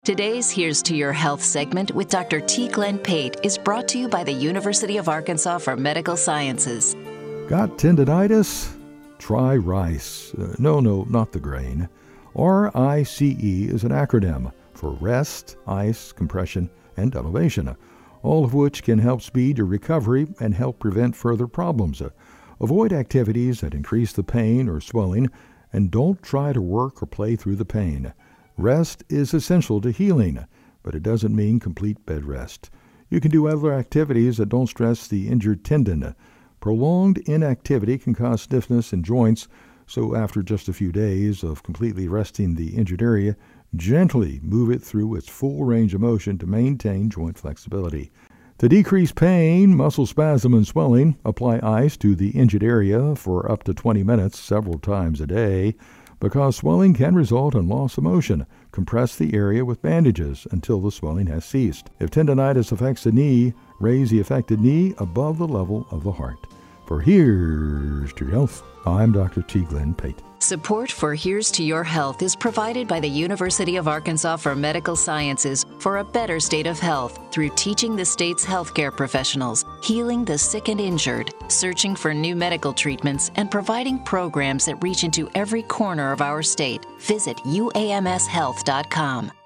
Today's Here's to Your Health segment with Dr. T. Glenn Pate is brought to you by the University of Arkansas for Medical Sciences. Got tendinitis? Try RICE. No, not the grain. RICE is an acronym for rest, ice, compression, and elevation, all of which can help speed your recovery and help prevent further problems. Avoid activities that increase the pain or swelling, and don't try to work or play through the pain. Rest is essential to healing, but it doesn't mean complete bed rest. You can do other activities that don't stress the injured tendon. Prolonged inactivity can cause stiffness in joints, so after just a few days of completely resting the injured area, gently move it through its full range of motion to maintain joint flexibility. To decrease pain, muscle spasm, and swelling, apply ice to the injured area for up to 20 minutes several times a day. Because swelling can result in loss of motion, compress the area with bandages until the swelling has ceased. If tendinitis affects the knee, raise the affected knee above the level of the heart. For Here's to Your Health, I'm Dr. T. Glenn Pate. Support for Here's to Your Health is provided by the University of Arkansas for Medical Sciences for a better state of health through teaching the state's healthcare professionals, healing the sick and injured, searching for new medical treatments, and providing programs that reach into every corner of our state. Visit uamshealth.com.